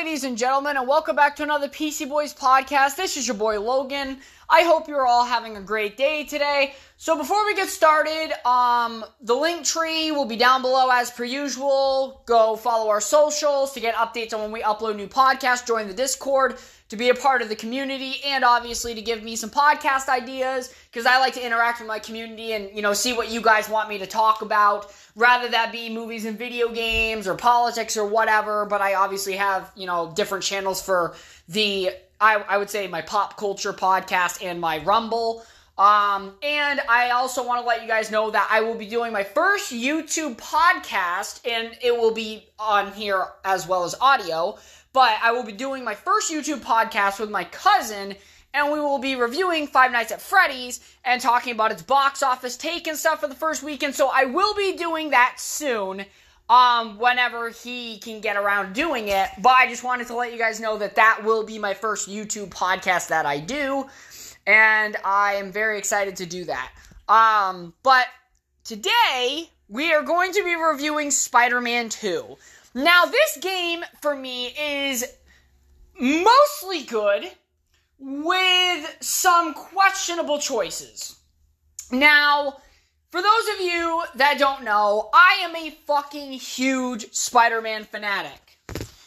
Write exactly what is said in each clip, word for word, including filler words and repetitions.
ladies and gentlemen, and welcome back to another P C Boys podcast. This is your boy Logan. I hope you're all having a great day today. So before we get started, um, the link tree will be down below as per usual. Go follow our socials to get updates on when we upload new podcasts. Join the Discord to be a part of the community, and obviously to give me some podcast ideas, because I like to interact with my community and, you know, see what you guys want me to talk about, rather that be movies and video games or politics or whatever. But I obviously have, you know, different channels for the, I, I would say, my pop culture podcast and my Rumble. Um, and I also want to let you guys know that I will be doing my first YouTube podcast, and it will be on here as well as audio. But I will be doing my first YouTube podcast with my cousin, and we will be reviewing Five Nights at Freddy's and talking about its box office take and stuff for the first weekend. So I will be doing that soon, um, whenever he can get around doing it. But I just wanted to let you guys know that that will be my first YouTube podcast that I do, and I am very excited to do that. Um, but today, we are going to be reviewing Spider-Man two. Now, this game, for me, is mostly good, with some questionable choices. Now, for those of you that don't know, I am a fucking huge Spider-Man fanatic.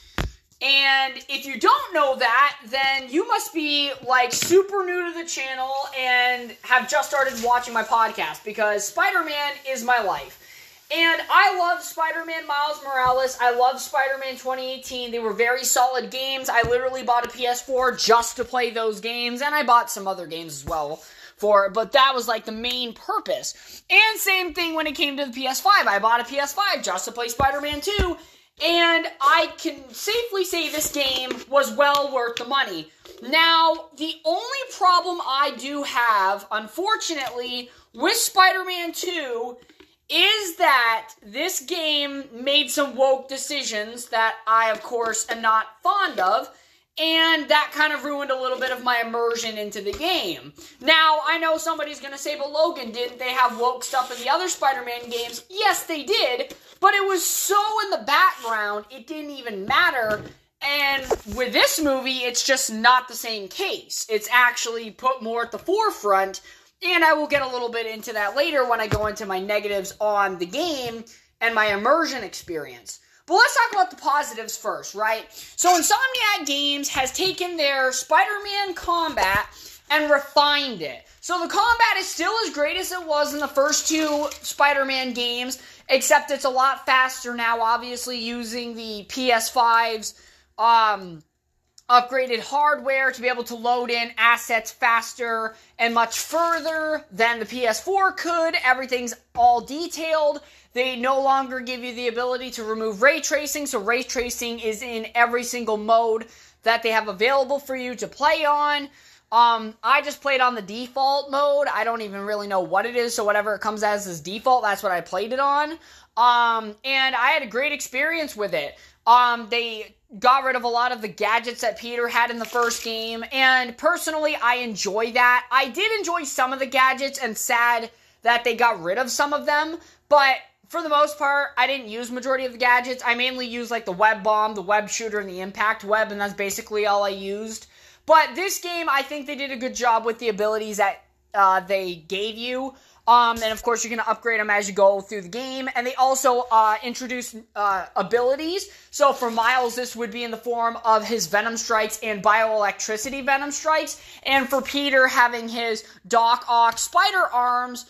And if you don't know that, then you must be, like, super new to the channel and have just started watching my podcast, because Spider-Man is my life. And I love Spider-Man Miles Morales. I love Spider-Man twenty eighteen. They were very solid games. I literally bought a P S four just to play those games, and I bought some other games as well for it, but that was like the main purpose. And same thing when it came to the P S five. I bought a P S five just to play Spider-Man two, and I can safely say this game was well worth the money. Now, the only problem I do have, unfortunately, with Spider-Man two is that this game made some woke decisions that I, of course, am not fond of, and that kind of ruined a little bit of my immersion into the game. Now, I know somebody's going to say, but Logan, didn't they have woke stuff in the other Spider-Man games? Yes, they did, but it was so in the background, it didn't even matter. And with this movie, it's just not the same case. It's actually put more at the forefront. And I will get a little bit into that later when I go into my negatives on the game and my immersion experience. But let's talk about the positives first, right? So Insomniac Games has taken their Spider-Man combat and refined it. So the combat is still as great as it was in the first two Spider-Man games, except it's a lot faster now, obviously using the P S five's um... upgraded hardware to be able to load in assets faster and much further than the P S four could. Everything's all detailed. They no longer give you the ability to remove ray tracing, so ray tracing is in every single mode that they have available for you to play on. Um, I just played on the default mode. I don't even really know what it is, so whatever it comes as is default, that's what I played it on. Um, and I had a great experience with it. Um, they got rid of a lot of the gadgets that Peter had in the first game, and personally, I enjoy that. I did enjoy some of the gadgets, and sad that they got rid of some of them, but for the most part, I didn't use majority of the gadgets. I mainly used, like, the web bomb, the web shooter, and the impact web, and that's basically all I used. But this game, I think they did a good job with the abilities that uh, they gave you. Um, and of course, you're going to upgrade them as you go through the game. And they also uh, introduced uh, abilities. So for Miles, this would be in the form of his Venom Strikes and Bioelectricity Venom Strikes. And for Peter, having his Doc Ock Spider Arms,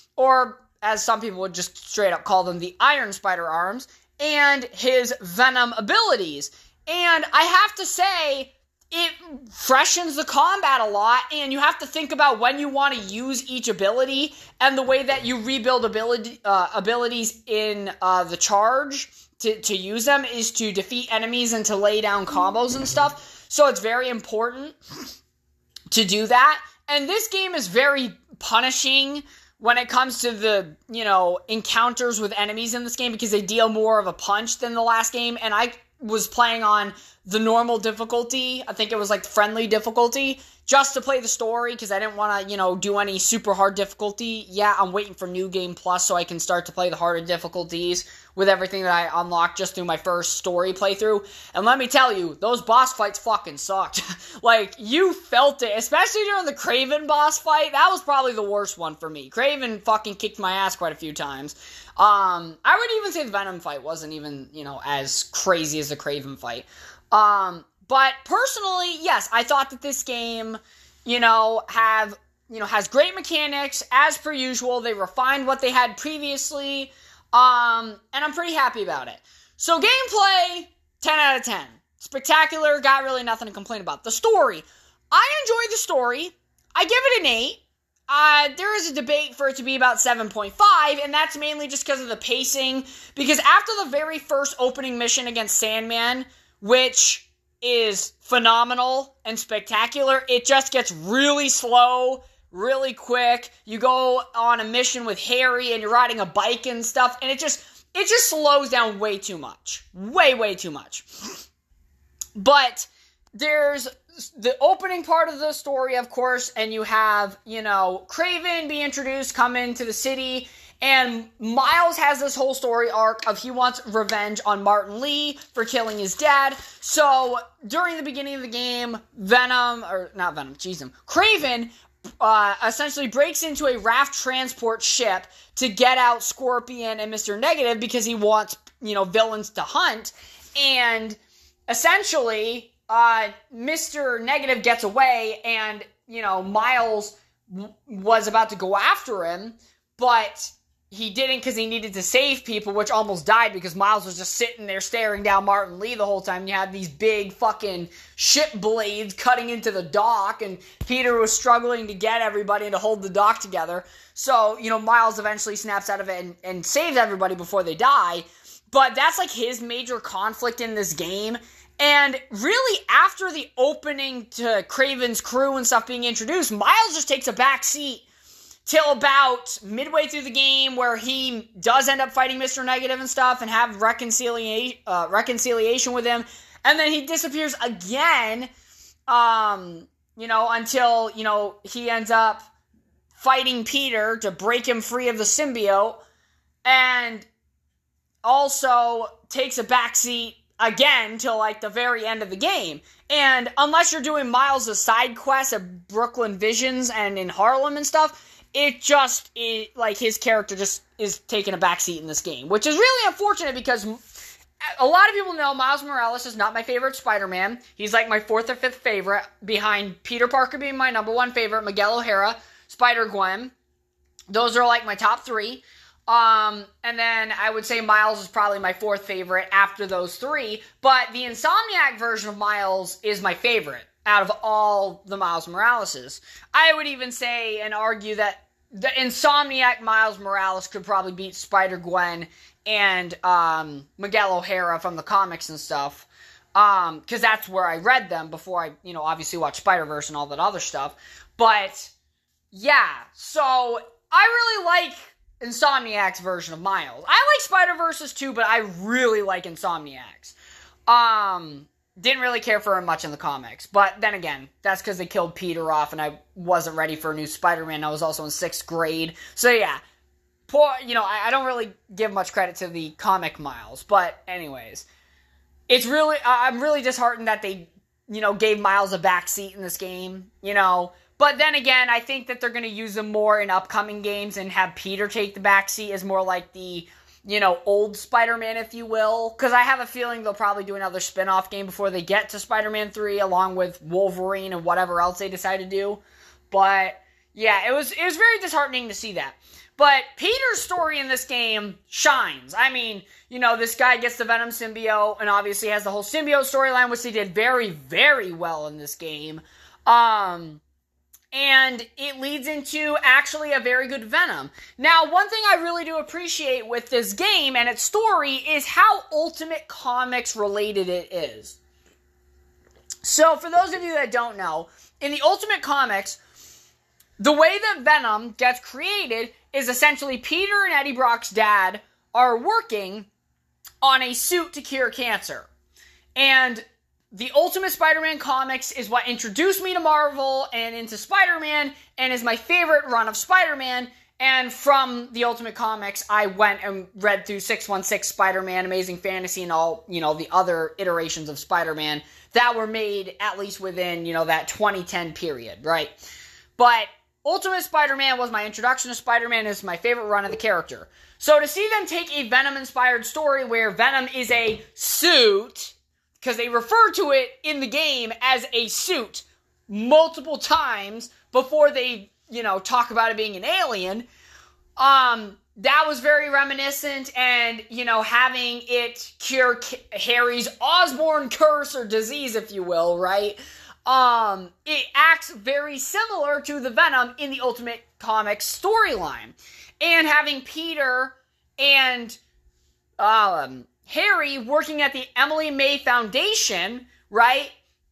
or as some people would just straight up call them, the Iron Spider Arms, and his Venom abilities. And I have to say, it freshens the combat a lot, and you have to think about when you want to use each ability, and the way that you rebuild ability uh, abilities in uh, the charge to, to use them is to defeat enemies and to lay down combos and stuff. So it's very important to do that. And this game is very punishing when it comes to the, you know, encounters with enemies in this game, because they deal more of a punch than the last game, and I was playing on the normal difficulty. I think it was like friendly difficulty, just to play the story, because I didn't want to, you know, do any super hard difficulty. Yeah, I'm waiting for New Game Plus so I can start to play the harder difficulties with everything that I unlocked just through my first story playthrough. And let me tell you, those boss fights fucking sucked. Like, you felt it, especially during the Kraven boss fight. That was probably the worst one for me. Kraven fucking kicked my ass quite a few times. Um, I would even say the Venom fight wasn't even, you know, as crazy as the Kraven fight. Um, but personally, yes, I thought that this game, you know, have, you know, has great mechanics, as per usual. They refined what they had previously, um, and I'm pretty happy about it. So gameplay, ten out of ten. Spectacular, got really nothing to complain about. The story, I enjoyed the story. I give it an eight. Uh, there is a debate for it to be about seven point five, and that's mainly just because of the pacing, because after the very first opening mission against Sandman, which is phenomenal and spectacular, it just gets really slow, really quick. You go on a mission with Harry, and you're riding a bike and stuff, and it just, it just slows down way too much. Way, way too much. But there's the opening part of the story, of course, and you have, you know, Kraven be introduced, come into the city, and Miles has this whole story arc of he wants revenge on Martin Lee for killing his dad. So, during the beginning of the game, Venom, or not Venom, jeez, him, Kraven, uh, essentially breaks into a raft transport ship to get out Scorpion and Mister Negative because he wants, you know, villains to hunt, and essentially, Uh, Mister Negative gets away, and, you know, Miles w- was about to go after him, but he didn't because he needed to save people, which almost died because Miles was just sitting there staring down Martin Lee the whole time. You had these big fucking ship blades cutting into the dock, and Peter was struggling to get everybody to hold the dock together. So, you know, Miles eventually snaps out of it and, and saves everybody before they die. But that's like his major conflict in this game. And really, after the opening to Kraven's crew and stuff being introduced, Miles just takes a back seat till about midway through the game, where he does end up fighting Mister Negative and stuff and have reconciliation, uh, reconciliation with him. And then he disappears again, um, you know, until, you know, he ends up fighting Peter to break him free of the symbiote. And also takes a back seat again till like the very end of the game. And unless you're doing Miles' side quests at Brooklyn Visions and in Harlem and stuff, it just, it, like, his character just is taking a backseat in this game, which is really unfortunate because a lot of people know Miles Morales is not my favorite Spider-Man. He's like my fourth or fifth favorite, behind Peter Parker being my number one favorite, Miguel O'Hara, Spider-Gwen. Those are like my top three. Um, and then I would say Miles is probably my fourth favorite after those three, but the Insomniac version of Miles is my favorite out of all the Miles Moraleses. I would even say and argue that the Insomniac Miles Morales could probably beat Spider-Gwen and, um, Miguel O'Hara from the comics and stuff, um, cause that's where I read them before I, you know, obviously watched Spider-Verse and all that other stuff, but, yeah, so, I really like Insomniac's version of Miles. I like Spider-Verse's too, but I really like Insomniac's. Um, didn't really care for him much in the comics, but then again, that's because they killed Peter off and I wasn't ready for a new Spider-Man. I was also in sixth grade, so yeah, poor, you know, I, I don't really give much credit to the comic Miles, but anyways, it's really, I'm really disheartened that they, you know, gave Miles a backseat in this game, you know. But then again, I think that they're going to use him more in upcoming games and have Peter take the backseat as more like the, you know, old Spider-Man, if you will. Because I have a feeling they'll probably do another spin-off game before they get to Spider-Man three, along with Wolverine and whatever else they decide to do. But, yeah, it was, it was very disheartening to see that. But Peter's story in this game shines. I mean, you know, this guy gets the Venom symbiote and obviously has the whole symbiote storyline, which they did very, very well in this game. Um... And it leads into actually a very good Venom. Now, one thing I really do appreciate with this game and its story is how Ultimate Comics related it is. So, for those of you that don't know, in the Ultimate Comics, the way that Venom gets created is essentially Peter and Eddie Brock's dad are working on a suit to cure cancer. And the Ultimate Spider-Man comics is what introduced me to Marvel and into Spider-Man, and is my favorite run of Spider-Man. And from the Ultimate Comics, I went and read through six one six Spider-Man, Amazing Fantasy, and all, you know, the other iterations of Spider-Man that were made at least within, you know, that twenty ten period, right? But Ultimate Spider-Man was my introduction to Spider-Man. It's my favorite run of the character. So to see them take a Venom-inspired story where Venom is a suit, because they refer to it in the game as a suit multiple times before they, you know, talk about it being an alien, um, that was very reminiscent, and, you know, having it cure K- Harry's Osborn curse or disease, if you will, right? Um, it acts very similar to the Venom in the Ultimate Comics storyline. And having Peter and, um... Harry working at the Emily May Foundation, right,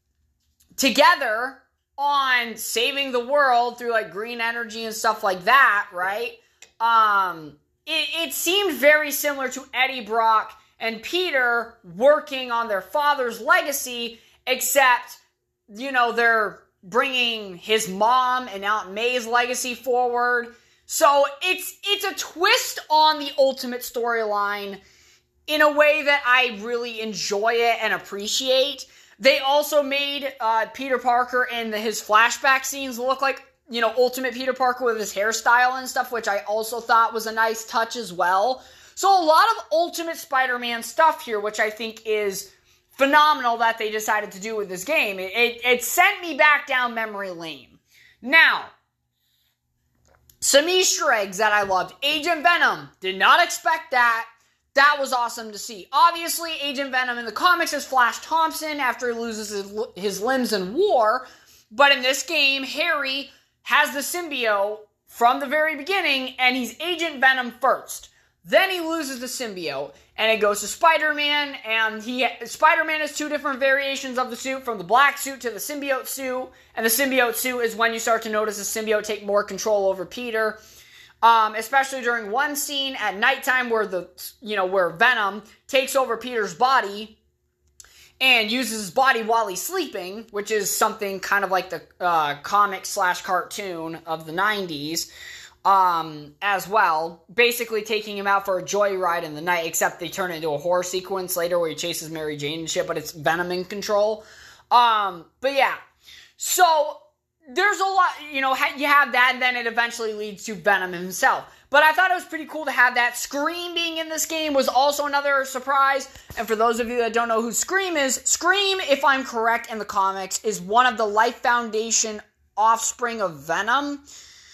together on saving the world through, like, green energy and stuff like that, right, um, it, it seemed very similar to Eddie Brock and Peter working on their father's legacy, except, you know, they're bringing his mom and Aunt May's legacy forward. So it's it's a twist on the Ultimate storyline in a way that I really enjoy it and appreciate. They also made uh, Peter Parker and the, his flashback scenes look like, you know, Ultimate Peter Parker with his hairstyle and stuff, which I also thought was a nice touch as well. So a lot of Ultimate Spider-Man stuff here, which I think is phenomenal that they decided to do with this game. It, it, it sent me back down memory lane. Now, some Easter eggs that I loved. Agent Venom. Did not expect that. That was awesome to see. Obviously, Agent Venom in the comics is Flash Thompson after he loses his, his limbs in war. But in this game, Harry has the symbiote from the very beginning, and he's Agent Venom first. Then he loses the symbiote, and it goes to Spider-Man, and he Spider-Man has two different variations of the suit, from the black suit to the symbiote suit. And the symbiote suit is when you start to notice the symbiote take more control over Peter. Um, especially during one scene at nighttime where the, you know, where Venom takes over Peter's body and uses his body while he's sleeping, which is something kind of like the uh, comic slash cartoon of the nineties, um, as well. Basically taking him out for a joyride in the night, except they turn it into a horror sequence later where he chases Mary Jane and shit, but it's Venom in control. Um, but yeah, so there's a lot, you know, you have that, and then it eventually leads to Venom himself. But I thought it was pretty cool to have that. Scream being in this game was also another surprise. And for those of you that don't know who Scream is, Scream, if I'm correct in the comics, is one of the Life Foundation offspring of Venom,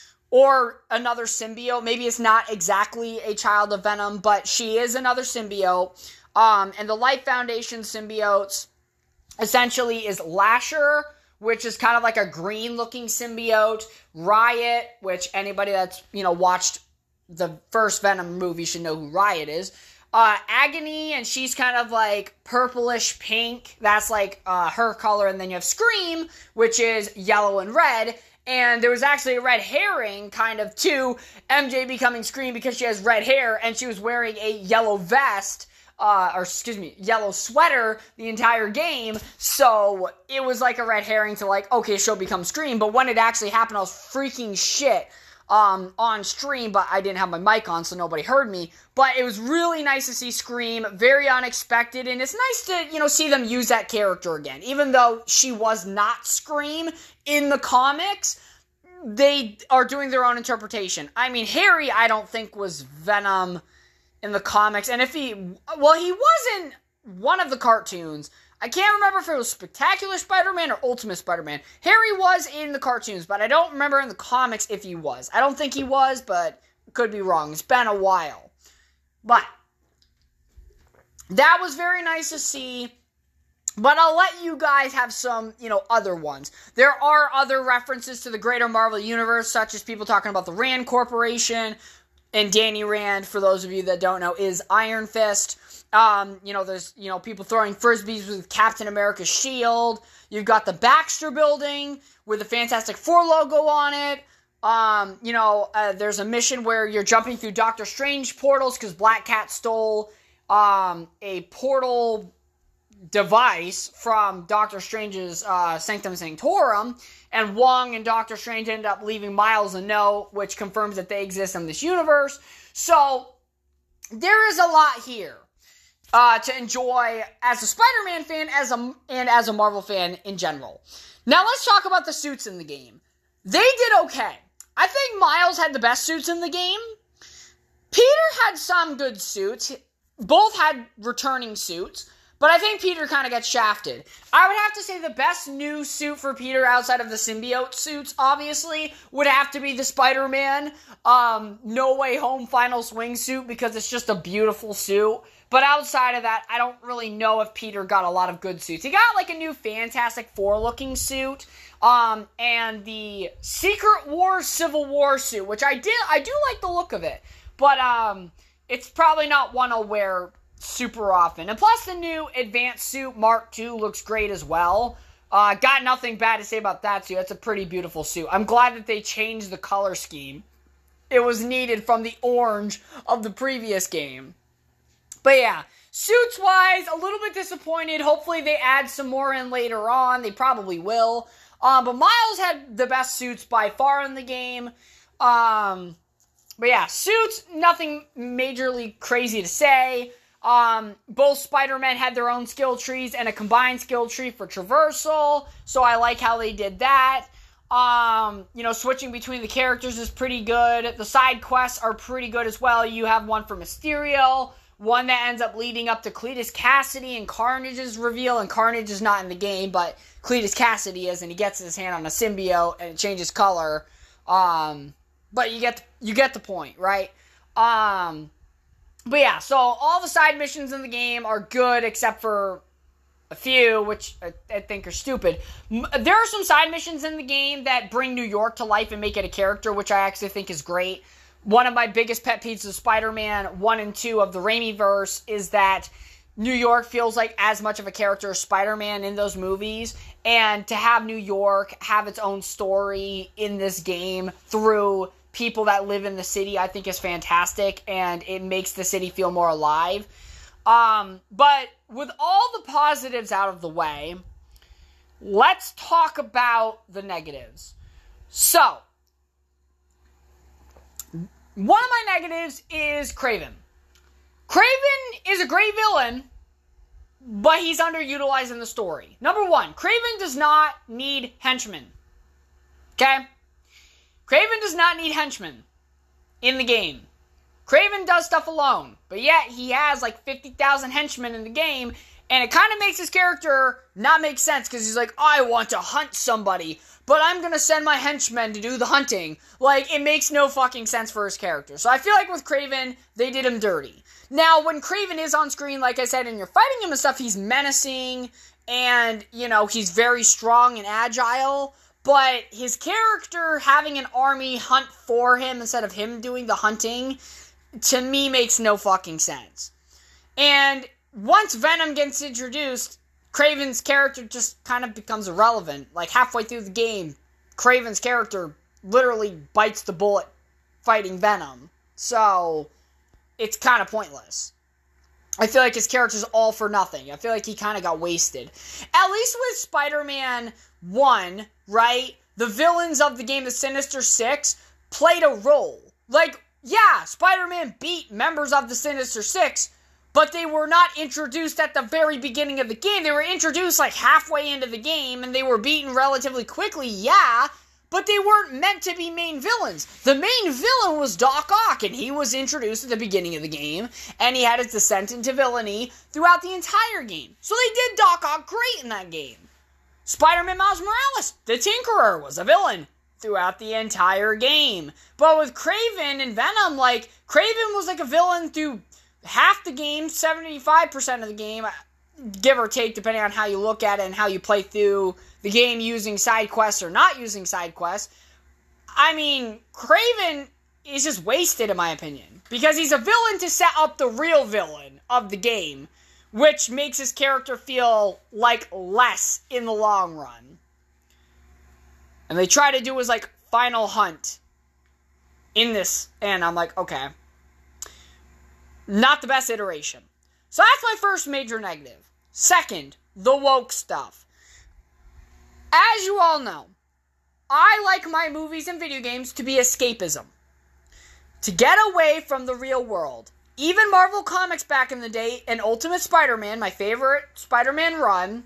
or another symbiote. Maybe it's not exactly a child of Venom, but she is another symbiote. Um, and the Life Foundation symbiotes essentially is Lasher, which is kind of like a green-looking symbiote. Riot, which anybody that's, you know, watched the first Venom movie should know who Riot is. Uh, Agony, and she's kind of like purplish pink. That's like uh, her color. And then you have Scream, which is yellow and red. And there was actually a red herring, kind of, to M J becoming Scream because she has red hair, and she was wearing a yellow vest. Uh, or excuse me, yellow sweater the entire game, so it was like a red herring to like, okay, she'll become Scream, but when it actually happened, I was freaking shit, um, on stream, but I didn't have my mic on, so nobody heard me, but it was really nice to see Scream, very unexpected, and it's nice to, you know, see them use that character again, even though she was not Scream in the comics. They are doing their own interpretation. I mean, Harry, I don't think was Venom in the comics, and if he, well, he was in one of the cartoons. I can't remember if it was Spectacular Spider-Man or Ultimate Spider-Man. Harry was in the cartoons, but I don't remember in the comics if he was. I don't think he was, but could be wrong. It's been a while. But that was very nice to see. But I'll let you guys have some, you know, other ones. There are other references to the greater Marvel Universe, such as people talking about the Rand Corporation. And Danny Rand, for those of you that don't know, is Iron Fist. Um, you know, there's, you know, people throwing frisbees with Captain America's shield. You've got the Baxter Building with the Fantastic Four logo on it. Um, you know, uh, there's a mission where you're jumping through Doctor Strange portals because Black Cat stole um, a portal device from Doctor Strange's uh, Sanctum Sanctorum, and Wong and Doctor Strange end up leaving Miles a note, which confirms that they exist in this universe. So, there is a lot here uh, to enjoy as a Spider-Man fan as a, and as a Marvel fan in general. Now, let's talk about the suits in the game. They did okay. I think Miles had the best suits in the game. Peter had some good suits. Both had returning suits. But I think Peter kind of gets shafted. I would have to say the best new suit for Peter outside of the symbiote suits, obviously, would have to be the Spider-Man um, No Way Home Final Swing suit, because it's just a beautiful suit. But outside of that, I don't really know if Peter got a lot of good suits. He got like a new Fantastic Four looking suit, um, and the Secret Wars Civil War suit, which I did, I do like the look of it. But um, it's probably not one I'll wear super often. And plus the new advanced suit Mark two looks great as well. Uh, got nothing bad to say about that suit. That's a pretty beautiful suit. I'm glad that they changed the color scheme. It was needed from the orange of the previous game. But yeah, suits wise, a little bit disappointed. Hopefully they add some more in later on. They probably will. Um, but Miles had the best suits by far in the game. Um, but yeah, suits, nothing majorly crazy to say. Um, both Spider-Men had their own skill trees and a combined skill tree for traversal, so I like how they did that. Um, you know, switching between the characters is pretty good. The side quests are pretty good as well. You have one for Mysterio, one that ends up leading up to Cletus Cassidy and Carnage's reveal, and Carnage is not in the game, but Cletus Cassidy is, and he gets his hand on a symbiote, and it changes color. Um, but you get, you get the point, right? Um... But yeah, so all the side missions in the game are good, except for a few, which I, I think are stupid. There are some side missions in the game that bring New York to life and make it a character, which I actually think is great. One of my biggest pet peeves of Spider-Man one and two of the Raimi-verse is that New York feels like as much of a character as Spider-Man in those movies, and to have New York have its own story in this game through people that live in the city, I think is fantastic, and it makes the city feel more alive. Um, but with all the positives out of the way, let's talk about the negatives. So, one of my negatives is Kraven. Kraven is a great villain, but he's underutilized in the story. Number one, Kraven does not need henchmen. Okay? Kraven does not need henchmen in the game. Kraven does stuff alone, but yet he has like fifty thousand henchmen in the game, and it kind of makes his character not make sense, because he's like, I want to hunt somebody, but I'm going to send my henchmen to do the hunting. Like, it makes no fucking sense for his character. So I feel like with Kraven, they did him dirty. Now, when Kraven is on screen, like I said, and you're fighting him and stuff, he's menacing, and, you know, he's very strong and agile. But his character having an army hunt for him instead of him doing the hunting, to me, makes no fucking sense. And once Venom gets introduced, Kraven's character just kind of becomes irrelevant. Like, halfway through the game, Kraven's character literally bites the bullet fighting Venom. So, it's kind of pointless. I feel like his character's all for nothing. I feel like he kind of got wasted. At least with Spider-Man one, right? The villains of the game, the Sinister Six, played a role. Like, yeah, Spider-Man beat members of the Sinister Six, but they were not introduced at the very beginning of the game. They were introduced like halfway into the game, and they were beaten relatively quickly, yeah, but they weren't meant to be main villains. The main villain was Doc Ock, and he was introduced at the beginning of the game, and he had his descent into villainy throughout the entire game. So they did Doc Ock great in that game. Spider-Man Miles Morales, the Tinkerer, was a villain throughout the entire game. But with Kraven and Venom, like, Kraven was like a villain through half the game, seventy-five percent of the game, give or take, depending on how you look at it and how you play through the game using side quests or not using side quests. I mean, Kraven is just wasted, in my opinion, because he's a villain to set up the real villain of the game, which makes his character feel like less in the long run. And they try to do his, like, final hunt in this, and I'm like, okay. Not the best iteration. So that's my first major negative. Second, the woke stuff. As you all know, I like my movies and video games to be escapism. To get away from the real world. Even Marvel Comics back in the day, and Ultimate Spider-Man, my favorite Spider-Man run,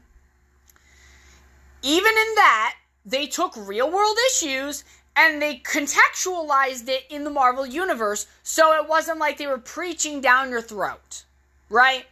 even in that, they took real-world issues and they contextualized it in the Marvel Universe, so it wasn't like they were preaching down your throat, right?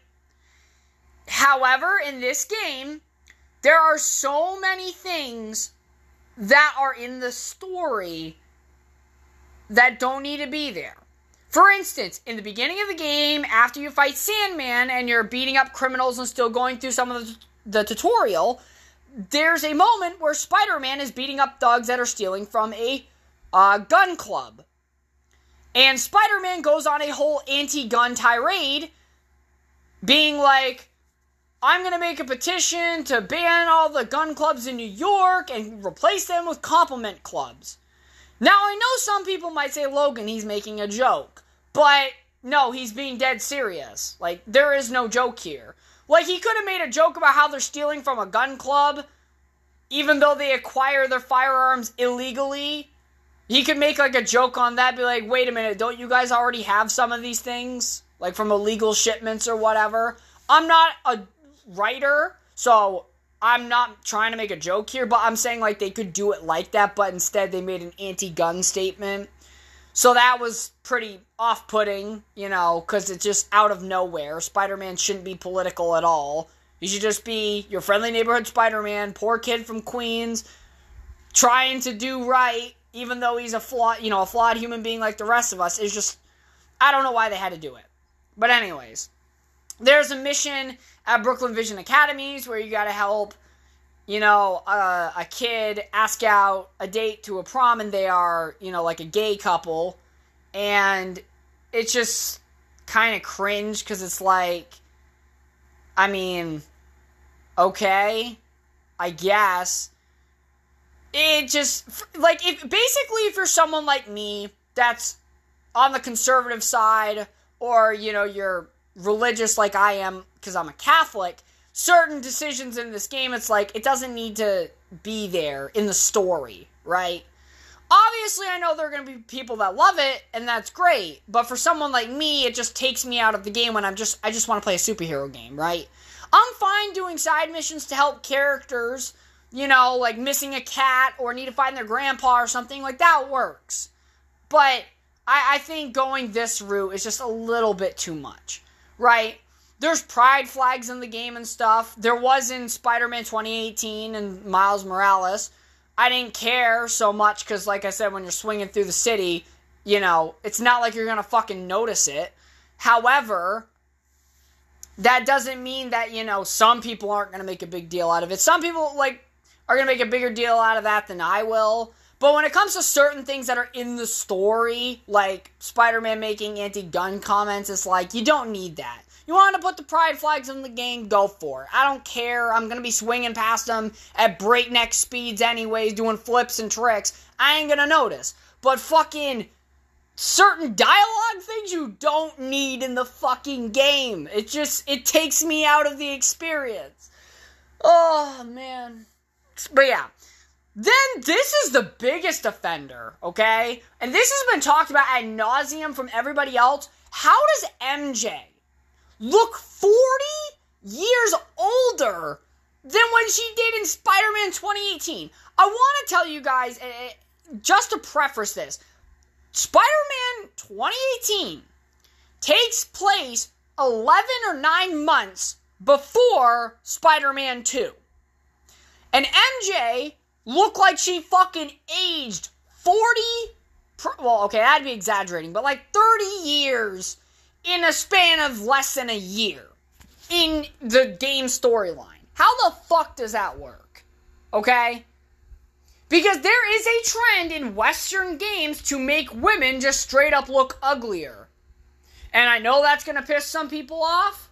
However, in this game, there are so many things that are in the story that don't need to be there. For instance, in the beginning of the game, after you fight Sandman and you're beating up criminals and still going through some of the, the tutorial, there's a moment where Spider-Man is beating up thugs that are stealing from a uh, gun club. And Spider-Man goes on a whole anti-gun tirade, being like, I'm going to make a petition to ban all the gun clubs in New York and replace them with compliment clubs. Now, I know some people might say, Logan, he's making a joke. But, no, he's being dead serious. Like, there is no joke here. Like, he could have made a joke about how they're stealing from a gun club, even though they acquire their firearms illegally. He could make, like, a joke on that, be like, wait a minute, don't you guys already have some of these things? Like, from illegal shipments or whatever? I'm not a writer, so I'm not trying to make a joke here, but I'm saying, like, they could do it like that, but instead they made an anti-gun statement. So that was pretty off-putting, you know, because it's just out of nowhere. Spider-Man shouldn't be political at all. He should just be your friendly neighborhood Spider-Man, poor kid from Queens, trying to do right, even though he's a flawed, you know, a flawed human being like the rest of us. It's just, I don't know why they had to do it. But anyways, there's a mission at Brooklyn Vision Academies where you gotta help, you know, uh, a kid ask out a date to a prom, and they are, you know, like a gay couple, and it's just kind of cringe, because it's like, I mean, okay, I guess. It just, like, if basically if you're someone like me that's on the conservative side, or, you know, you're religious like I am, because I'm a Catholic, certain decisions in this game, it's like, it doesn't need to be there in the story, right? Obviously, I know there are going to be people that love it, and that's great, but for someone like me, it just takes me out of the game when I'm just, I just want to play a superhero game, right? I'm fine doing side missions to help characters, you know, like missing a cat, or need to find their grandpa or something, like that works. But I, I think going this route is just a little bit too much, right? There's pride flags in the game and stuff. There was in Spider-Man twenty eighteen and Miles Morales. I didn't care so much because, like I said, when you're swinging through the city, you know, it's not like you're going to fucking notice it. However, that doesn't mean that, you know, some people aren't going to make a big deal out of it. Some people, like, are going to make a bigger deal out of that than I will. But when it comes to certain things that are in the story, like Spider-Man making anti-gun comments, it's like, you don't need that. You want to put the pride flags in the game, go for it. I don't care. I'm going to be swinging past them at breakneck speeds anyways, doing flips and tricks. I ain't going to notice. But fucking certain dialogue things you don't need in the fucking game. It just, it takes me out of the experience. Oh, man. But yeah. Then this is the biggest offender, okay? And this has been talked about ad nauseum from everybody else. How does M J look forty years older than when she did in Spider-Man twenty eighteen? I want to tell you guys, uh, just to preface this, Spider-Man twenty eighteen takes place eleven or nine months before Spider-Man two. And M J looked like she fucking aged forty, well, okay, that'd be exaggerating, but like thirty years in a span of less than a year in the game storyline. How the fuck does that work? Okay? Because there is a trend in Western games to make women just straight up look uglier. And I know that's gonna piss some people off.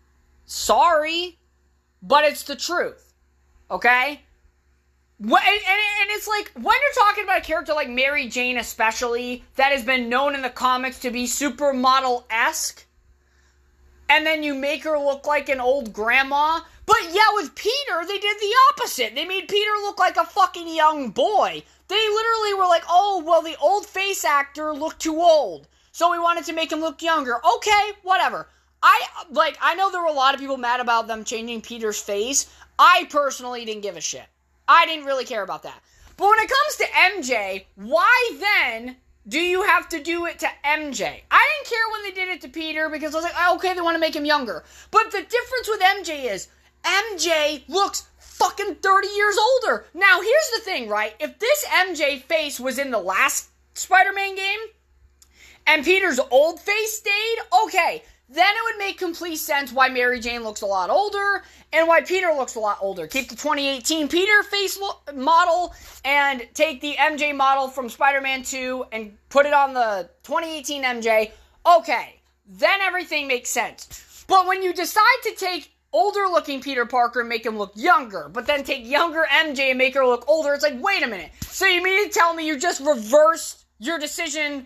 Sorry. But it's the truth. Okay? What, and, and it's like, when you're talking about a character like Mary Jane especially, that has been known in the comics to be supermodel-esque, and then you make her look like an old grandma. But yeah, with Peter, they did the opposite. They made Peter look like a fucking young boy. They literally were like, oh, well, the old face actor looked too old, so we wanted to make him look younger. Okay, whatever. I, like, I know there were a lot of people mad about them changing Peter's face. I personally didn't give a shit. I didn't really care about that. But when it comes to M J, why then do you have to do it to M J? I didn't care when they did it to Peter because I was like, oh, okay, they want to make him younger. But the difference with M J is M J looks fucking thirty years older. Now, here's the thing, right? If this M J face was in the last Spider-Man game and Peter's old face stayed, okay, then it would make complete sense why Mary Jane looks a lot older and why Peter looks a lot older. Keep the twenty eighteen Peter face lo- model and take the M J model from Spider-Man two and put it on the twenty eighteen M J. Okay, then everything makes sense. But when you decide to take older looking Peter Parker and make him look younger, but then take younger M J and make her look older, it's like, wait a minute. So you mean to tell me you just reversed your decision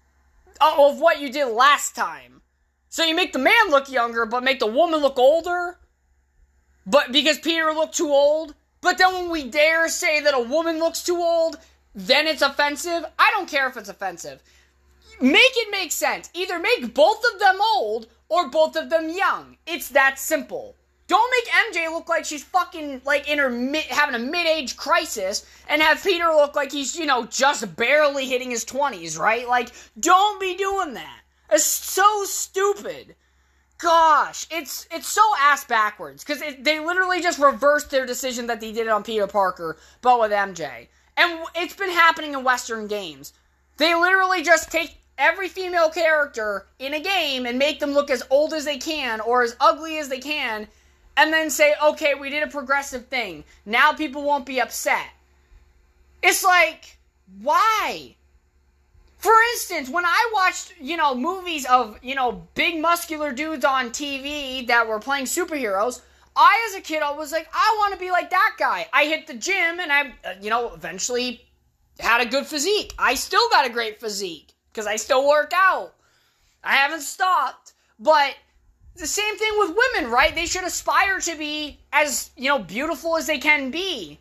of what you did last time? So you make the man look younger, but make the woman look older? But because Peter looked too old? But then when we dare say that a woman looks too old, then it's offensive? I don't care if it's offensive. Make it make sense. Either make both of them old, or both of them young. It's that simple. Don't make M J look like she's fucking, like, in her mid, having a mid-age crisis, and have Peter look like he's, you know, just barely hitting his twenties, right? Like, don't be doing that. It's so stupid. Gosh, it's it's so ass backwards, because they literally just reversed their decision that they did it on Peter Parker, but with M J. And it's been happening in Western games. They literally just take every female character in a game and make them look as old as they can, or as ugly as they can, and then say, okay, we did a progressive thing. Now people won't be upset. It's like, why? For instance, when I watched, you know, movies of, you know, big muscular dudes on T V that were playing superheroes, I, as a kid, I was like, I want to be like that guy. I hit the gym and I, uh, you know, eventually had a good physique. I still got a great physique because I still work out. I haven't stopped. But the same thing with women, right? They should aspire to be as, you know, beautiful as they can be.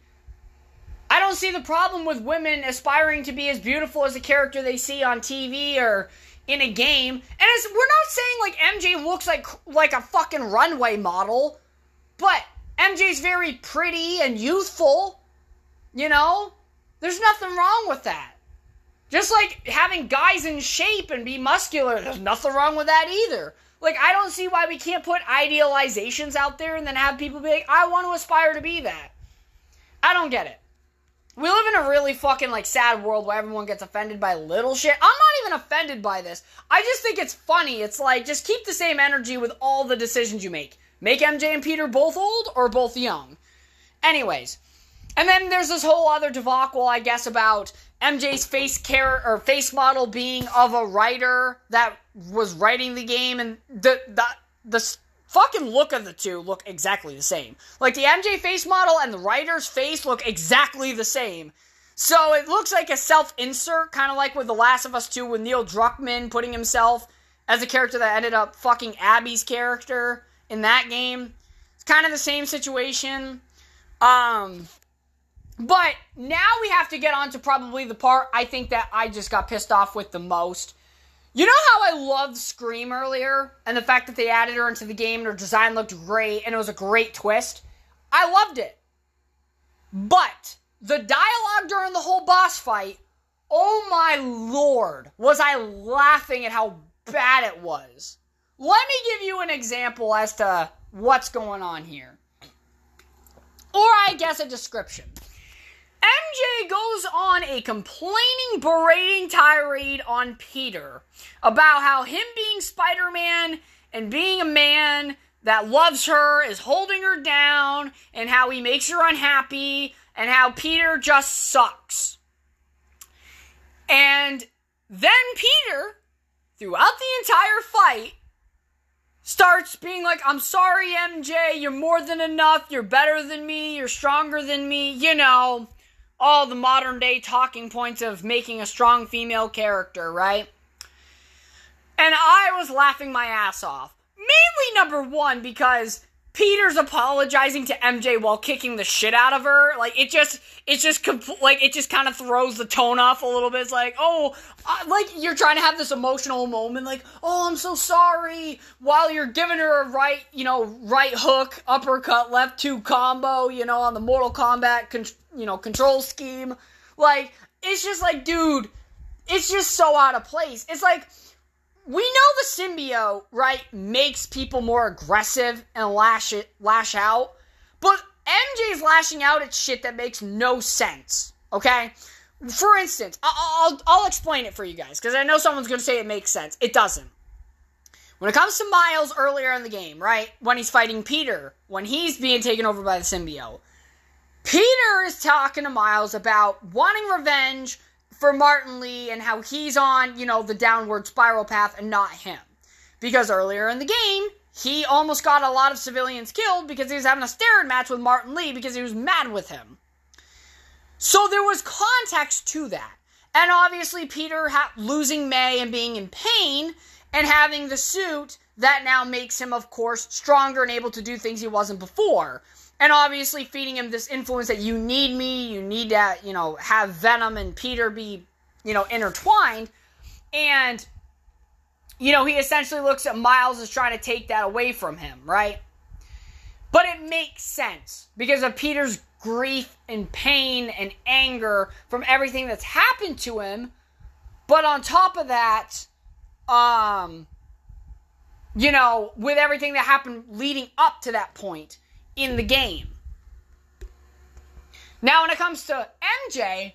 I don't see the problem with women aspiring to be as beautiful as a character they see on T V or in a game. And it's, we're not saying, like, M J looks like like a fucking runway model, but M J's very pretty and youthful, you know? There's nothing wrong with that. Just like having guys in shape and be muscular, there's nothing wrong with that either. Like, I don't see why we can't put idealizations out there and then have people be like, I want to aspire to be that. I don't get it. We live in a really fucking, like, sad world where everyone gets offended by little shit. I'm not even offended by this. I just think it's funny. It's like, just keep the same energy with all the decisions you make. Make M J and Peter both old or both young. Anyways. And then there's this whole other debacle, I guess, about M J's face care or face model being of a writer that was writing the game, and the the the fucking look of the two look exactly the same. Like, the M J face model and the writer's face look exactly the same. So it looks like a self-insert, kind of like with The Last of Us two, with Neil Druckmann putting himself as a character that ended up fucking Abby's character in that game. It's kind of the same situation. Um... But now we have to get on to probably the part I think that I just got pissed off with the most. You know how I loved Scream earlier? And the fact that they added her into the game and her design looked great and it was a great twist? I loved it. But the dialogue during the whole boss fight, oh my lord, was I laughing at how bad it was. Let me give you an example as to what's going on here. Or I guess a description. M J goes on a complaining, berating tirade on Peter about how him being Spider-Man and being a man that loves her is holding her down, and how he makes her unhappy, and how Peter just sucks. And then Peter, throughout the entire fight, starts being like, I'm sorry, M J, you're more than enough, you're better than me, you're stronger than me, you know, all the modern day talking points of making a strong female character, right? And I was laughing my ass off. mainly number one because Peter's apologizing to M J while kicking the shit out of her. Like, it just, it's just, compl- like, it just kind of throws the tone off a little bit. It's like, oh, uh, like, you're trying to have this emotional moment, like, oh, I'm so sorry, while you're giving her a right, you know, right hook, uppercut, left two combo, you know, on the Mortal Kombat, con- you know, control scheme. Like, it's just like, dude, it's just so out of place. It's like, we know the symbiote, right, makes people more aggressive and lash it, lash out, but M J's lashing out at shit that makes no sense, okay? For instance, I'll, I'll, I'll explain it for you guys, because I know someone's going to say it makes sense. It doesn't. When it comes to Miles earlier in the game, right, when he's fighting Peter, when he's being taken over by the symbiote, Peter is talking to Miles about wanting revenge for Martin Li and how he's on, you know, the downward spiral path and not him. Because earlier in the game, he almost got a lot of civilians killed because he was having a steroid match with Martin Li because he was mad with him. So there was context to that. And obviously Peter ha- losing May and being in pain and having the suit that now makes him, of course, stronger and able to do things he wasn't before. And obviously feeding him this influence that you need me, you need to, you know, have Venom and Peter be, you know, intertwined. And, you know, he essentially looks at Miles as trying to take that away from him, right? But it makes sense because of Peter's grief and pain and anger from everything that's happened to him. But on top of that, um, you know, with everything that happened leading up to that point in the game. Now, when it comes to M J,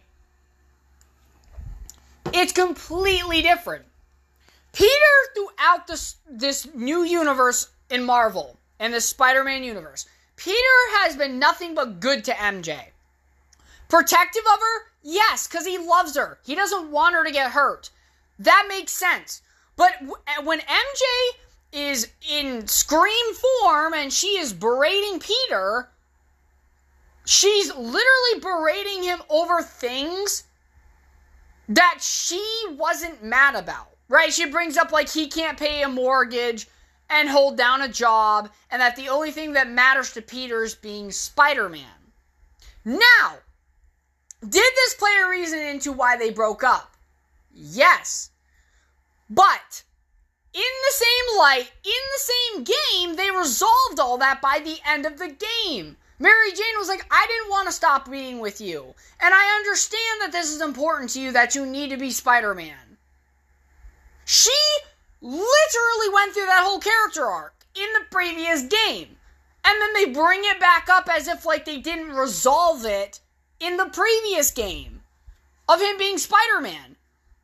it's completely different. Peter, throughout this, this new universe in Marvel, and this Spider-Man universe, Peter has been nothing but good to M J. Protective of her? Yes, because he loves her. He doesn't want her to get hurt. That makes sense. But w- when M J is in Scream form and she is berating Peter, she's literally berating him over things that she wasn't mad about, right? She brings up like he can't pay a mortgage and hold down a job, and that the only thing that matters to Peter is being Spider-Man. Now, did this play a reason into why they broke up? Yes. But in the same light, in the same game, they resolved all that by the end of the game. Mary Jane was like, I didn't want to stop being with you. And I understand that this is important to you, that you need to be Spider-Man. She literally went through that whole character arc in the previous game. And then they bring it back up as if like they didn't resolve it in the previous game of him being Spider-Man.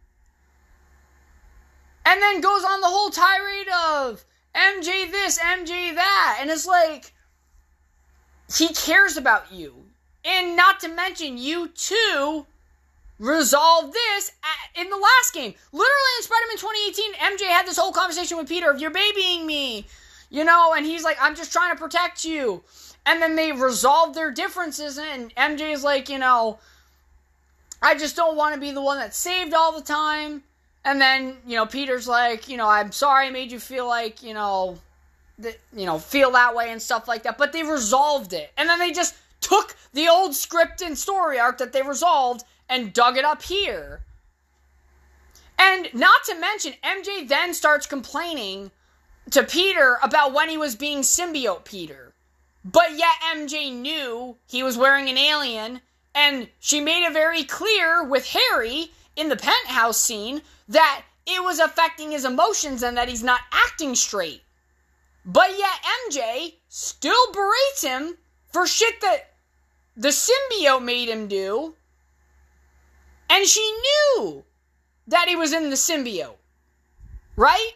And then goes on the whole tirade of M J this, M J that. And it's like, he cares about you. And not to mention, you too resolved this at, in the last game. Literally in Spider-Man twenty eighteen, M J had this whole conversation with Peter of, you're babying me. You know, and he's like, I'm just trying to protect you. And then they resolved their differences, and M J is like, you know, I just don't want to be the one that's saved all the time. And then, you know, Peter's like, you know, I'm sorry I made you feel like, you know, th- you know, feel that way and stuff like that. But they resolved it. And then they just took the old script and story arc that they resolved and dug it up here. And not to mention, M J then starts complaining to Peter about when he was being symbiote Peter. But yet M J knew he was wearing an alien, and she made it very clear with Harry in the penthouse scene that it was affecting his emotions and that he's not acting straight. But yet M J still berates him for shit that the symbiote made him do, and she knew that he was in the symbiote. Right?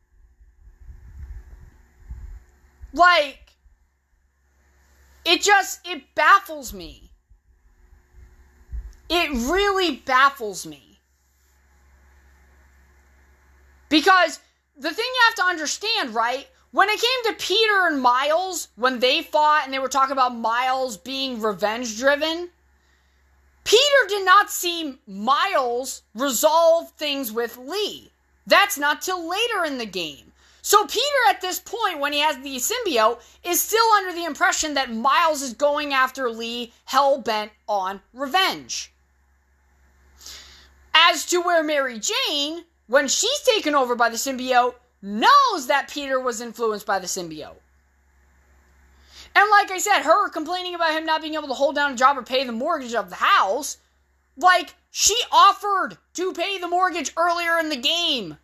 Like, it just, it baffles me. It really baffles me. Because the thing you have to understand, right? When it came to Peter and Miles, when they fought and they were talking about Miles being revenge-driven, Peter did not see Miles resolve things with Lee. That's not till later in the game. So Peter, at this point, when he has the symbiote, is still under the impression that Miles is going after Lee, hell-bent on revenge. As to where Mary Jane, when she's taken over by the symbiote, knows that Peter was influenced by the symbiote. And like I said, her complaining about him not being able to hold down a job or pay the mortgage of the house, like, she offered to pay the mortgage earlier in the game.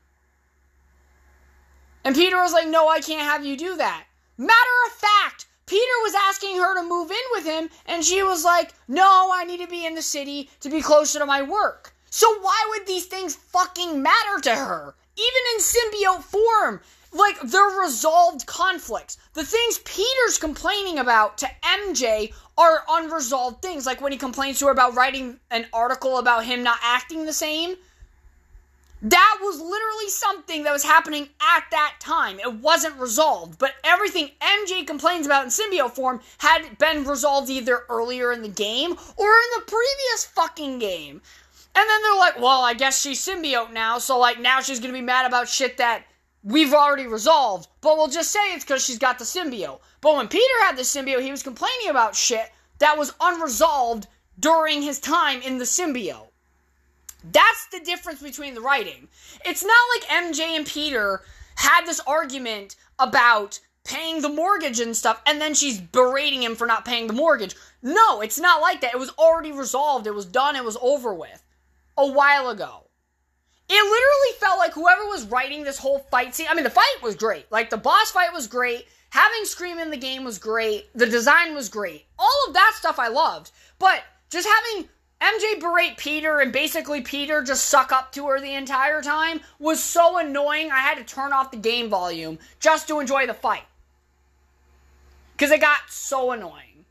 And Peter was like, no, I can't have you do that. Matter of fact, Peter was asking her to move in with him, and she was like, no, I need to be in the city to be closer to my work. So why would these things fucking matter to her? Even in symbiote form, like, they're resolved conflicts. The things Peter's complaining about to M J are unresolved things, like when he complains to her about writing an article about him not acting the same. That was literally something that was happening at that time. It wasn't resolved. But everything M J complains about in symbiote form had been resolved either earlier in the game or in the previous fucking game. And then they're like, well, I guess she's symbiote now, so like now she's going to be mad about shit that we've already resolved. But we'll just say it's because she's got the symbiote. But when Peter had the symbiote, he was complaining about shit that was unresolved during his time in the symbiote. That's the difference between the writing. It's not like M J and Peter had this argument about paying the mortgage and stuff, and then she's berating him for not paying the mortgage. No, it's not like that. It was already resolved. It was done. It was over with a while ago. It literally felt like whoever was writing this whole fight scene, I mean, the fight was great. Like, the boss fight was great. Having Scream in the game was great. The design was great. All of that stuff I loved. But just having M J berate Peter and basically Peter just suck up to her the entire time was so annoying I had to turn off the game volume just to enjoy the fight. Because it got so annoying.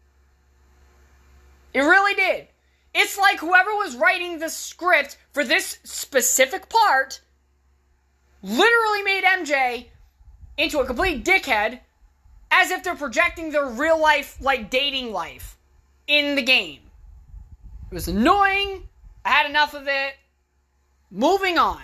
It really did. It's like whoever was writing the script for this specific part literally made M J into a complete dickhead as if they're projecting their real life, like dating life, in the game. It was annoying. I had enough of it. Moving on.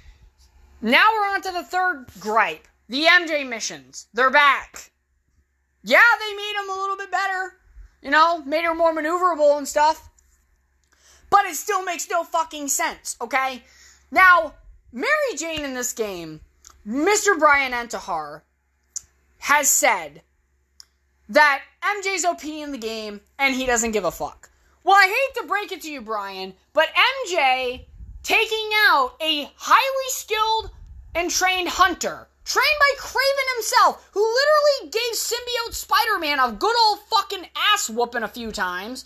Now we're on to the third gripe. The M J missions. They're back. Yeah, they made them a little bit better. You know, made her more maneuverable and stuff. But it still makes no fucking sense, okay? Now, Mary Jane in this game, Mister Brian Entahar, has said that M J's O P in the game and he doesn't give a fuck. Well, I hate to break it to you, Brian, but M J taking out a highly skilled and trained hunter, trained by Kraven himself, who literally gave symbiote Spider-Man a good old fucking ass whooping a few times,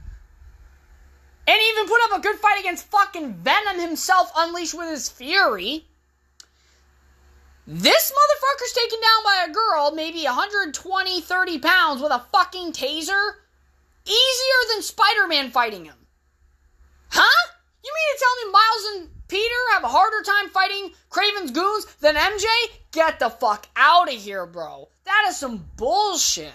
and even put up a good fight against fucking Venom himself, unleashed with his fury. This motherfucker's taken down by a girl, maybe one hundred twenty, thirty pounds, with a fucking taser. Easier than Spider-Man fighting him. Huh? You mean to tell me Miles and Peter have a harder time fighting Kraven's goons than M J? Get the fuck out of here, bro. That is some bullshit.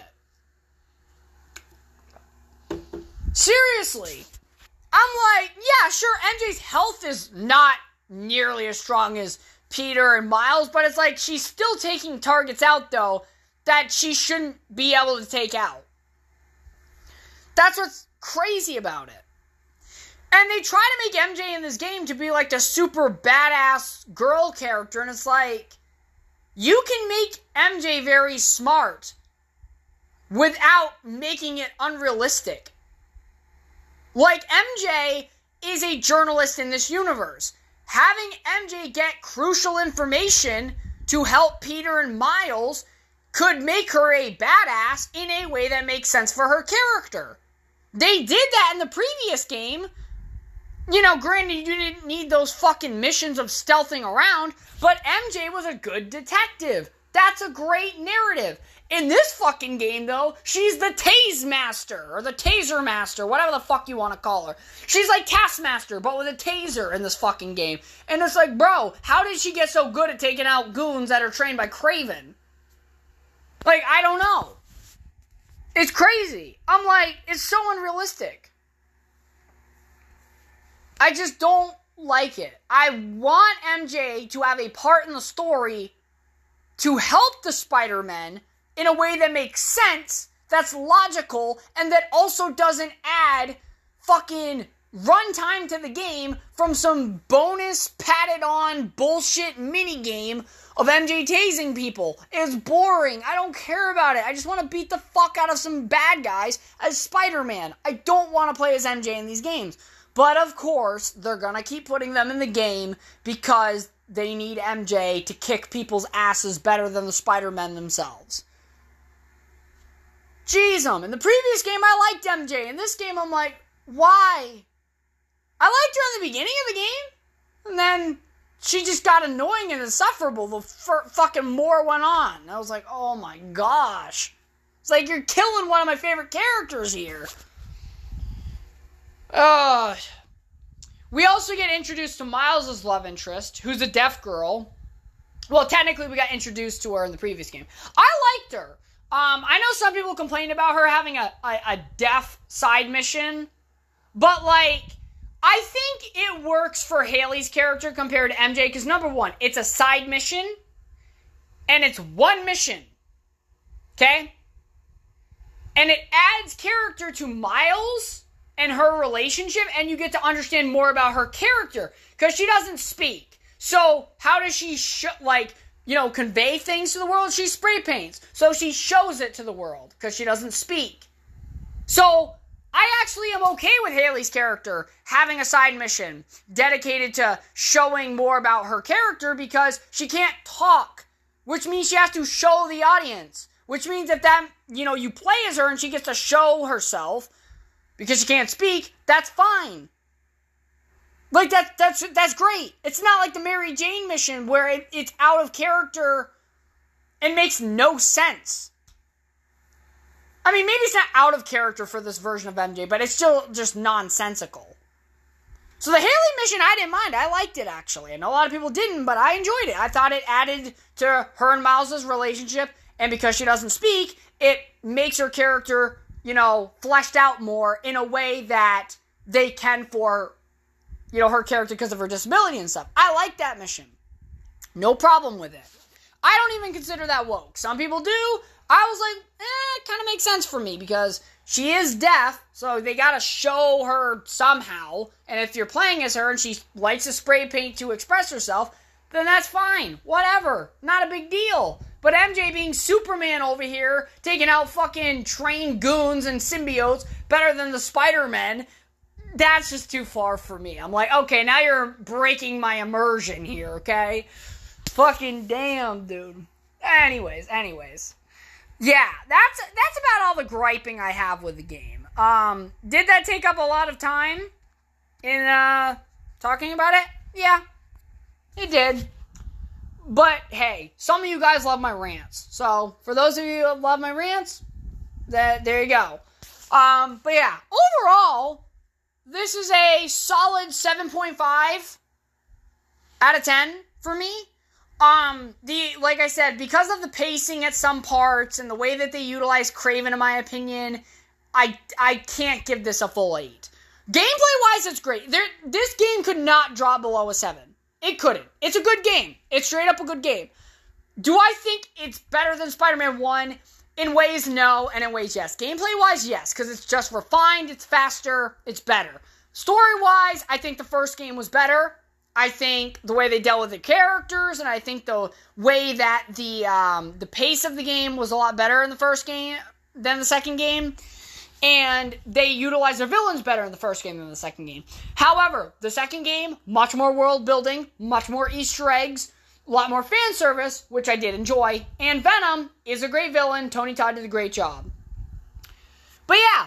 Seriously. I'm like, yeah, sure, M J's health is not nearly as strong as Peter and Miles, but it's like she's still taking targets out, though, that she shouldn't be able to take out. That's what's crazy about it. And they try to make M J in this game to be like the super badass girl character, and it's like, you can make M J very smart without making it unrealistic. Like, M J is a journalist in this universe. Having M J get crucial information to help Peter and Miles could make her a badass in a way that makes sense for her character. They did that in the previous game. You know, granted, you didn't need those fucking missions of stealthing around, but M J was a good detective. That's a great narrative. In this fucking game, though, she's the Tase Master, or the Taser Master, whatever the fuck you want to call her. She's like Taskmaster, but with a taser in this fucking game. And it's like, bro, how did she get so good at taking out goons that are trained by Kraven? Like, I don't know. It's crazy. I'm like, it's so unrealistic. I just don't like it. I want M J to have a part in the story to help the Spider-Men in a way that makes sense, that's logical, and that also doesn't add fucking runtime to the game from some bonus padded on bullshit minigame of M J tasing people. It's boring. I don't care about it. I just want to beat the fuck out of some bad guys as Spider-Man. I don't want to play as M J in these games. But of course, they're gonna keep putting them in the game because they need M J to kick people's asses better than the Spider-Men themselves. Jeez, um, in the previous game I liked M J. In this game I'm like, why? I liked her in the beginning of the game, and then she just got annoying and insufferable the f- fucking more went on. I was like, oh my gosh. It's like you're killing one of my favorite characters here. Uh, we also get introduced to Miles' love interest, who's a deaf girl. Well, technically we got introduced to her in the previous game. I liked her. Um, I know some people complain about her having a, a, a deaf side mission, but like, I think it works for Haley's character compared to M J, because number one, it's a side mission, and it's one mission, okay? And it adds character to Miles and her relationship, and you get to understand more about her character, because she doesn't speak. So, how does she, sh- like, you know, convey things to the world? She spray paints, so she shows it to the world, because she doesn't speak. So, I actually am okay with Haley's character having a side mission dedicated to showing more about her character because she can't talk, which means she has to show the audience, which means if that, you know, you play as her and she gets to show herself because she can't speak, that's fine. Like, that, that's, that's great. It's not like the Mary Jane mission where it, it's out of character and makes no sense. I mean, maybe it's not out of character for this version of M J, but it's still just nonsensical. So the Haley mission, I didn't mind. I liked it, actually. I know a lot of people didn't, but I enjoyed it. I thought it added to her and Miles' relationship, and because she doesn't speak, it makes her character, you know, fleshed out more in a way that they can for, you know, her character because of her disability and stuff. I like that mission. No problem with it. I don't even consider that woke. Some people do. I was like, eh, it kind of makes sense for me because she is deaf, so they gotta show her somehow. And if you're playing as her and she likes to spray paint to express herself, then that's fine. Whatever. Not a big deal. But M J being Superman over here, taking out fucking trained goons and symbiotes better than the Spider-Men, that's just too far for me. I'm like, okay, now you're breaking my immersion here, okay? Fucking damn, dude. Anyways, anyways. Yeah, that's that's about all the griping I have with the game. Um, did that take up a lot of time in uh, talking about it? Yeah, it did. But hey, some of you guys love my rants. So for those of you who love my rants, that there you go. Um, but yeah, overall, this is a solid seven point five out of ten for me. Um, the, like I said, because of the pacing at some parts and the way that they utilize Kraven, in my opinion, I, I can't give this a full eight. Gameplay-wise, it's great. There, this game could not drop below a seven. It couldn't. It's a good game. It's straight up a good game. Do I think it's better than Spider-Man one? In ways, no, and in ways, yes. Gameplay-wise, yes, because it's just refined, it's faster, it's better. Story-wise, I think the first game was better. I think the way they dealt with the characters, and I think the way that the um, the pace of the game was a lot better in the first game than the second game. And they utilized their villains better in the first game than the second game. However, the second game, much more world building, much more Easter eggs, a lot more fan service, which I did enjoy. And Venom is a great villain. Tony Todd did a great job. But yeah,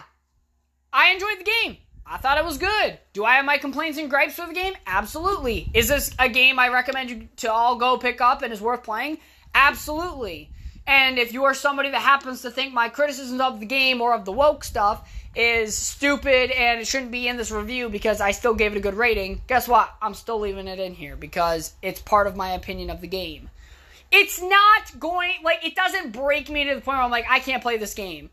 I enjoyed the game. I thought it was good. Do I have my complaints and gripes with the game? Absolutely. Is this a game I recommend you to all go pick up and is worth playing? Absolutely. And if you are somebody that happens to think my criticisms of the game or of the woke stuff is stupid and it shouldn't be in this review because I still gave it a good rating, guess what? I'm still leaving it in here because it's part of my opinion of the game. It's not going, like, it doesn't break me to the point where I'm like, I can't play this game.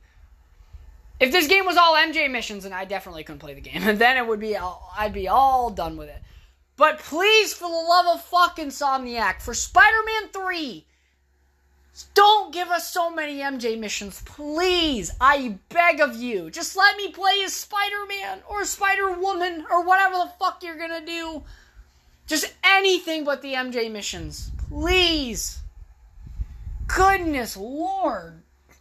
If this game was all M J missions, then I definitely couldn't play the game. And then it would be, all, I'd be all done with it. But please, for the love of fucking Insomniac, for Spider-Man three, Don't give us so many M J missions, please. I beg of you. Just let me play as Spider-Man or Spider-Woman or whatever the fuck you're gonna do. Just anything but the M J missions, please. Goodness Lord.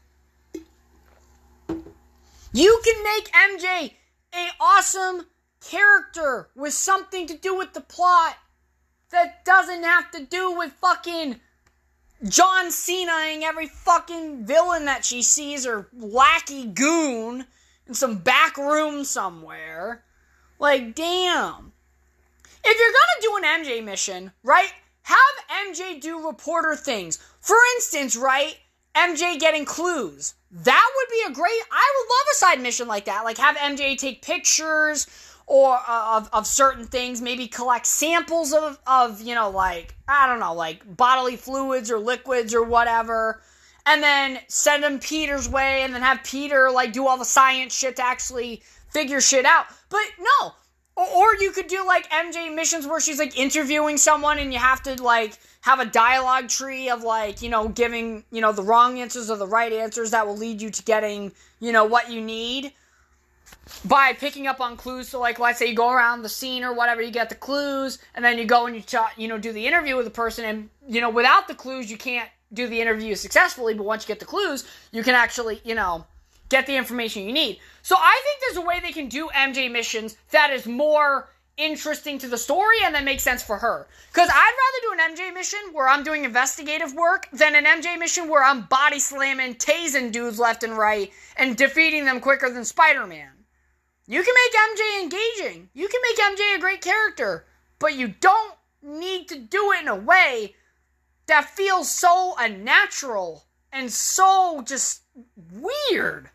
You can make M J an awesome character with something to do with the plot that doesn't have to do with fucking John Cena-ing every fucking villain that she sees or wacky goon in some back room somewhere. Like, damn. If you're gonna do an M J mission, right, have M J do reporter things. For instance, right, M J getting clues. That would be a great, I would love a side mission like that. Like, have M J take pictures or uh, of, of certain things, maybe collect samples of, of, you know, like, I don't know, like bodily fluids or liquids or whatever, and then send them Peter's way, and then have Peter, like, do all the science shit to actually figure shit out. But no, or, or you could do, like, M J missions where she's, like, interviewing someone, and you have to, like, have a dialogue tree of, like, you know, giving, you know, the wrong answers or the right answers that will lead you to getting, you know, what you need by picking up on clues. So, like, let's say you go around the scene or whatever, you get the clues, and then you go and you, ch- you know, do the interview with the person, and, you know, without the clues, you can't do the interview successfully, but once you get the clues, you can actually, you know, get the information you need. So I think there's a way they can do M J missions that is more interesting to the story and that makes sense for her. Because I'd rather do an M J mission where I'm doing investigative work than an M J mission where I'm body slamming, tasing dudes left and right, and defeating them quicker than Spider-Man. You can make M J engaging. You can make M J a great character. But you don't need to do it in a way that feels so unnatural and so just weird.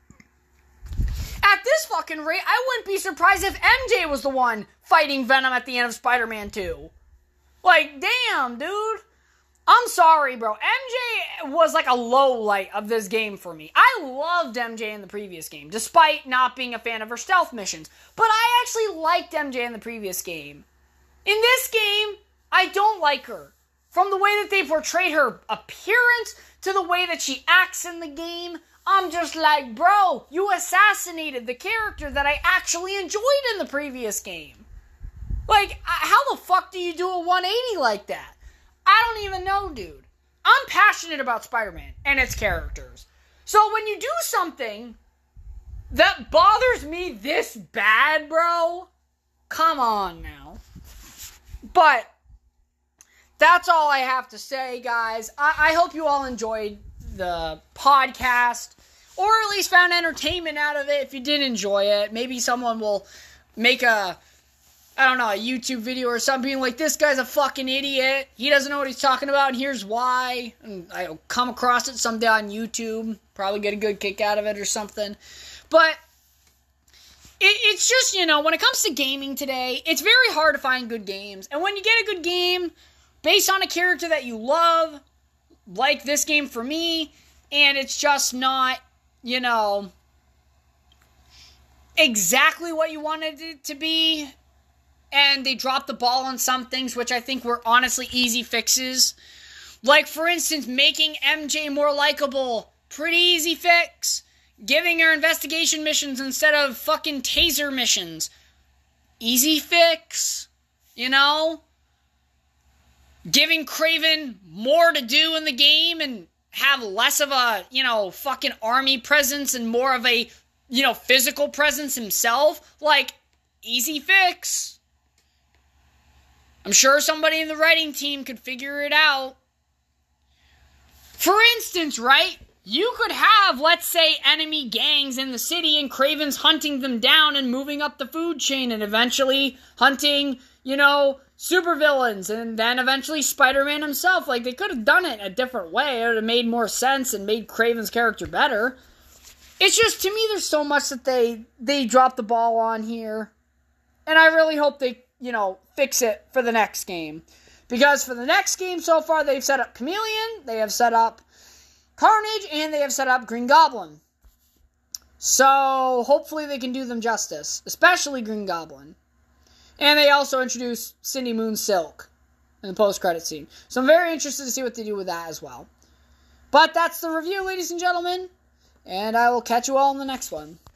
At this fucking rate, I wouldn't be surprised if M J was the one fighting Venom at the end of Spider-Man two. Like, damn, dude. I'm sorry, bro. M J was like a low light of this game for me. I loved M J in the previous game, despite not being a fan of her stealth missions. But I actually liked M J in the previous game. In this game, I don't like her. From the way that they portrayed her appearance to the way that she acts in the game, I'm just like, bro, you assassinated the character that I actually enjoyed in the previous game. Like, how the fuck do you do a one eighty like that? I don't even know, dude. I'm passionate about Spider-Man and its characters. So when you do something that bothers me this bad, bro, come on now. But that's all I have to say, guys. I, I hope you all enjoyed the podcast, or at least found entertainment out of it. If you did enjoy it, maybe someone will make a, I don't know, a YouTube video or something being like, this guy's a fucking idiot. He doesn't know what he's talking about, and here's why. And I'll come across it someday on YouTube. Probably get a good kick out of it or something. But it, it's just, you know, when it comes to gaming today, it's very hard to find good games. And when you get a good game based on a character that you love, like this game for me, and it's just not, you know, exactly what you wanted it to be, and they dropped the ball on some things, which I think were honestly easy fixes. Like, for instance, making M J more likable. Pretty easy fix. Giving her investigation missions instead of fucking taser missions. Easy fix. You know? Giving Kraven more to do in the game and have less of a, you know, fucking army presence and more of a, you know, physical presence himself. Like, easy fix. I'm sure somebody in the writing team could figure it out. For instance, right? You could have, let's say, enemy gangs in the city and Kraven's hunting them down and moving up the food chain and eventually hunting, you know, supervillains and then eventually Spider-Man himself. Like, they could have done it a different way. It would have made more sense and made Kraven's character better. It's just, to me, there's so much that they, they dropped the ball on here. And I really hope they, you know, fix it for the next game. Because for the next game so far, they've set up Chameleon, they have set up Carnage, and they have set up Green Goblin. So, hopefully they can do them justice. Especially Green Goblin. And they also introduced Cindy Moon Silk in the post-credit scene. So I'm very interested to see what they do with that as well. But that's the review, ladies and gentlemen. And I will catch you all in the next one.